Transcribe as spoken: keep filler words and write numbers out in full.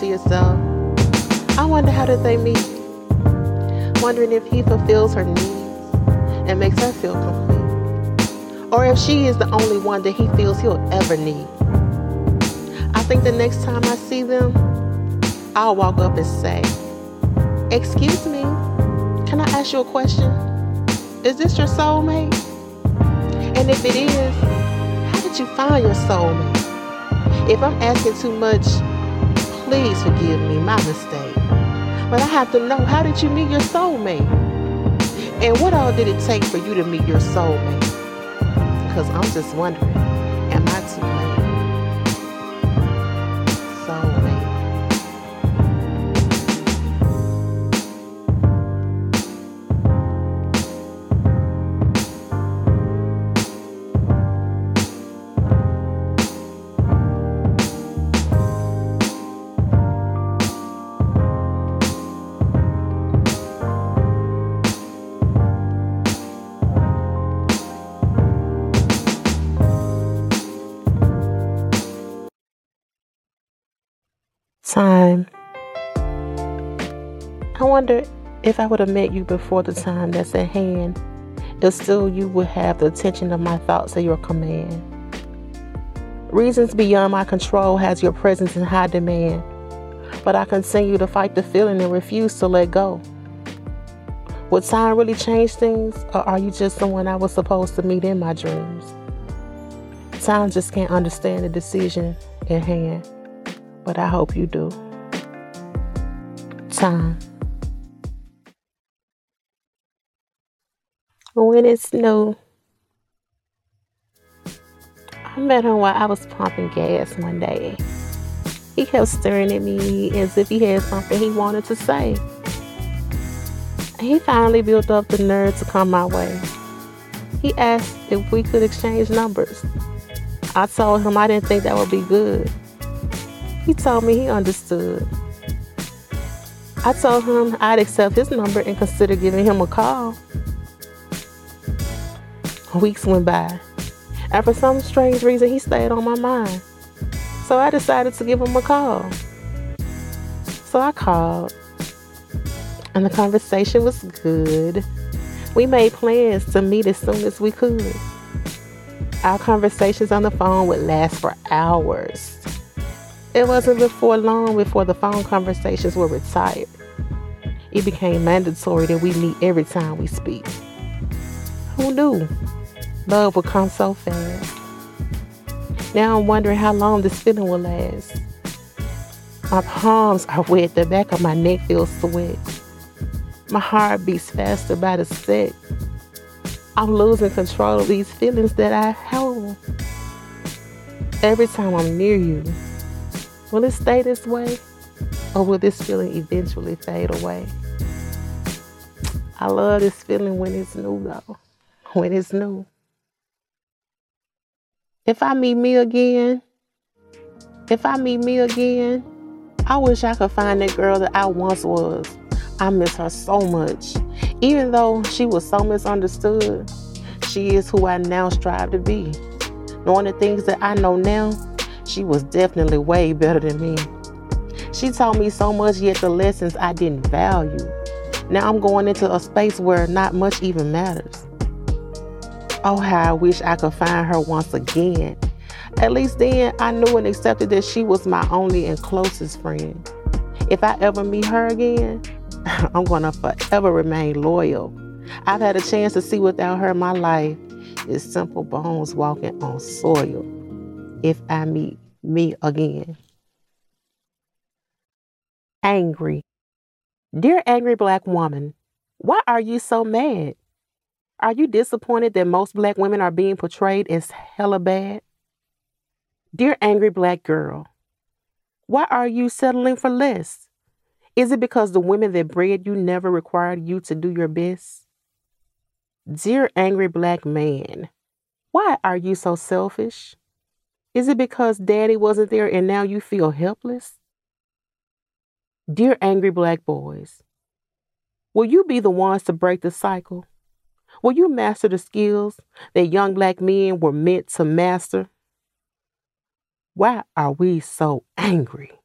to yourself, I wonder how did they meet? Wondering if he fulfills her needs and makes her feel complete. Or if she is the only one that he feels he'll ever need. I think the next time I see them, I'll walk up and say, "Excuse me, can I ask you a question? Is this your soulmate? And if it is, how did you find your soulmate? If I'm asking too much, please forgive me, my mistake. But I have to know, how did you meet your soulmate? And what all did it take for you to meet your soulmate? Because I'm just wondering, am I too late?" Soulmate. Time. I wonder if I would have met you before the time that's at hand, if still you would have the attention of my thoughts at your command. Reasons beyond my control has your presence in high demand, but I continue to fight the feeling and refuse to let go. Would time really change things, or are you just someone I was supposed to meet in my dreams? Time just can't understand the decision at hand, but I hope you do. Time. When it's new, I met him while I was pumping gas one day. He kept staring at me as if he had something he wanted to say. He finally built up the nerve to come my way. He asked if we could exchange numbers. I told him I didn't think that would be good. He told me he understood. I told him I'd accept his number and consider giving him a call. Weeks went by, and for some strange reason, he stayed on my mind. So I decided to give him a call. So I called, and the conversation was good. We made plans to meet as soon as we could. Our conversations on the phone would last for hours. It wasn't before long before the phone conversations were retired. It became mandatory that we meet every time we speak. Who knew? Love would come so fast. Now I'm wondering how long this feeling will last. My palms are wet, the back of my neck feels sweat. My heart beats faster by the sec. I'm losing control of these feelings that I hold. Every time I'm near you, will it stay this way? Or will this feeling eventually fade away? I love this feeling when it's new though. When it's new. If I meet me again, if I meet me again, I wish I could find that girl that I once was. I miss her so much. Even though she was so misunderstood, she is who I now strive to be. Knowing the things that I know now, she was definitely way better than me. She taught me so much, yet the lessons I didn't value. Now I'm going into a space where not much even matters. Oh, how I wish I could find her once again. At least then I knew and accepted that she was my only and closest friend. If I ever meet her again, I'm gonna forever remain loyal. I've had a chance to see without her my life is simple bones walking on soil. If I meet me again. Angry. Dear angry black woman, why are you so mad? Are you disappointed that most black women are being portrayed as hella bad? Dear angry black girl, why are you settling for less? Is it because the women that bred you never required you to do your best? Dear angry black man, why are you so selfish? Is it because daddy wasn't there and now you feel helpless? Dear angry black boys, will you be the ones to break the cycle? Will you master the skills that young black men were meant to master? Why are we so angry?